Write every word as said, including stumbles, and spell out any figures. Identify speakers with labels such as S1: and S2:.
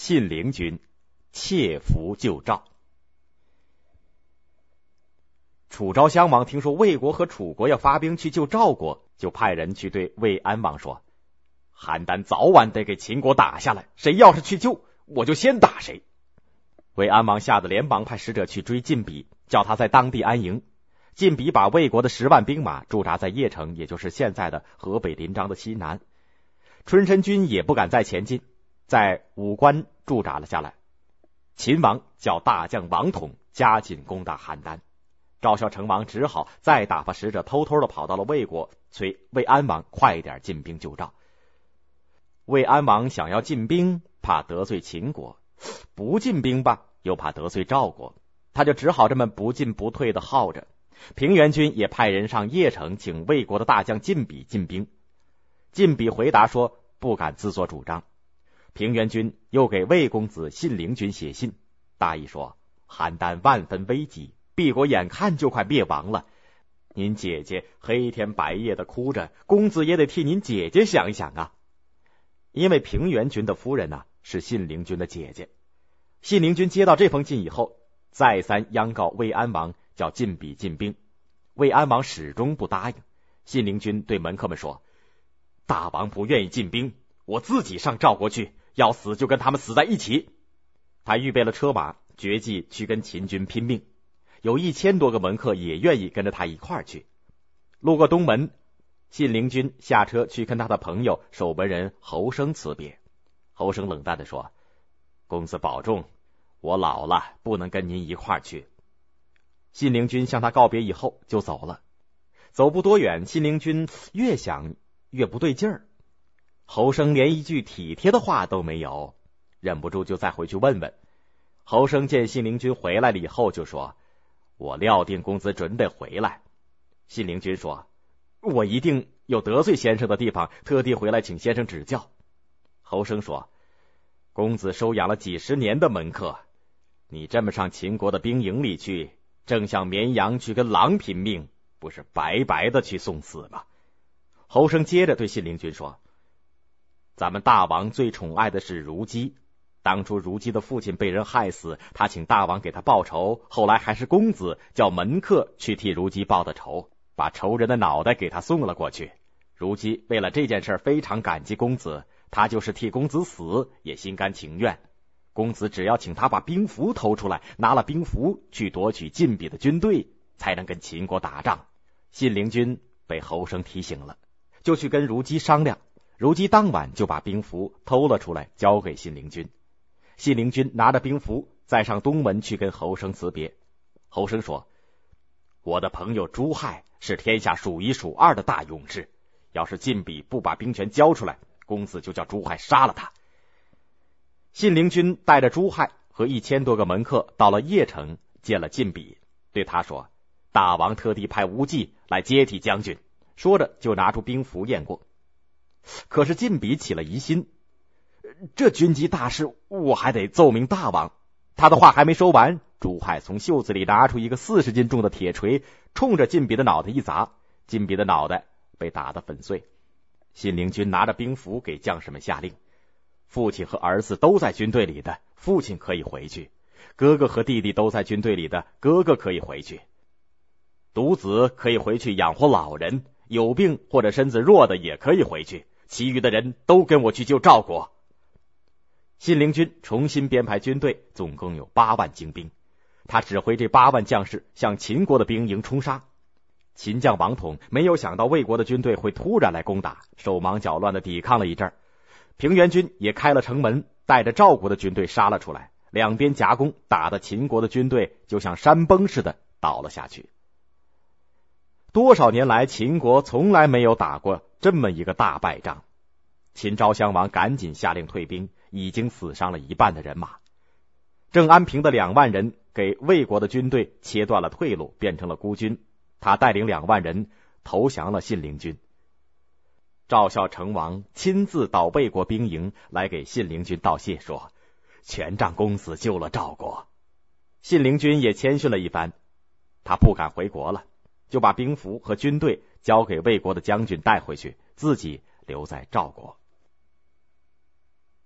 S1: 信陵君窃符救赵。楚昭襄王听说魏国和楚国要发兵去救赵国，就派人去对魏安王说，邯郸早晚得给秦国打下来，谁要是去救，我就先打谁。魏安王吓得连忙派使者去追晋鄙，叫他在当地安营。晋鄙把魏国的十万兵马驻扎在邺城，也就是现在的河北临漳的西南。春申军也不敢再前进，在武关驻扎了下来。秦王叫大将王统加紧攻打邯郸，赵孝成王只好再打发使者偷偷的跑到了魏国，催魏安王快点进兵救赵。魏安王想要进兵，怕得罪秦国，不进兵吧，又怕得罪赵国，他就只好这么不进不退的耗着。平原君也派人上邺城请魏国的大将晋鄙进兵。晋鄙回答说不敢自作主张。平原君又给魏公子信陵君写信，大意说邯郸万分危急，敝国眼看就快灭亡了，您姐姐黑天白夜的哭着，公子也得替您姐姐想一想啊。因为平原君的夫人呢、啊、是信陵君的姐姐。信陵君接到这封信以后，再三央告魏安王叫晋鄙进兵，魏安王始终不答应。信陵君对门客们说，大王不愿意进兵，我自己上赵国去，要死就跟他们死在一起。他预备了车马，决计去跟秦军拼命，有一千多个门客也愿意跟着他一块儿去。路过东门，信陵君下车去跟他的朋友守门人侯生辞别。侯生冷淡地说，公子保重，我老了，不能跟您一块儿去。信陵君向他告别以后就走了。走不多远，信陵君越想越不对劲儿，侯生连一句体贴的话都没有，忍不住就再回去问问。侯生见信陵君回来了以后就说，我料定公子准得回来。信陵君说，我一定有得罪先生的地方，特地回来请先生指教。侯生说，公子收养了几十年的门客，你这么上秦国的兵营里去，正像绵羊去跟狼拼命，不是白白的去送死吗？侯生接着对信陵君说，咱们大王最宠爱的是如姬，当初如姬的父亲被人害死，他请大王给他报仇，后来还是公子叫门客去替如姬报的仇，把仇人的脑袋给他送了过去。如姬为了这件事非常感激公子，他就是替公子死也心甘情愿。公子只要请他把兵符偷出来，拿了兵符去夺取晋鄙的军队，才能跟秦国打仗。信陵君被侯生提醒了，就去跟如姬商量。如姬当晚就把兵符偷了出来，交给信陵君。信陵君拿着兵符再上东门去跟侯生辞别。侯生说，我的朋友朱亥是天下数一数二的大勇士，要是晋鄙不把兵权交出来，公子就叫朱亥杀了他。信陵君带着朱亥和一千多个门客到了邺城，见了晋鄙，对他说，大王特地派无忌来接替将军，说着就拿出兵符验过。可是晋鄙起了疑心，这军机大事我还得奏明大王。他的话还没说完，朱亥从袖子里拿出一个四十斤重的铁锤，冲着晋鄙的脑袋一砸，晋鄙的脑袋被打得粉碎。信陵君拿着兵符给将士们下令，父亲和儿子都在军队里的，父亲可以回去；哥哥和弟弟都在军队里的，哥哥可以回去；独子可以回去养活老人，有病或者身子弱的也可以回去，其余的人都跟我去救赵国。信陵君重新编排军队，总共有八万精兵，他指挥这八万将士向秦国的兵营冲杀。秦将王统没有想到魏国的军队会突然来攻打，手忙脚乱的抵抗了一阵。平原君也开了城门，带着赵国的军队杀了出来，两边夹攻，打得秦国的军队就像山崩似的倒了下去。多少年来，秦国从来没有打过这么一个大败仗。秦昭襄王赶紧下令退兵，已经死伤了一半的人马。郑安平的两万人给魏国的军队切断了退路，变成了孤军，他带领两万人投降了信陵君。赵孝成王亲自到魏国兵营来给信陵君道谢，说全仗公子救了赵国。信陵君也谦逊了一番，他不敢回国了，就把兵符和军队交给魏国的将军带回去，自己留在赵国。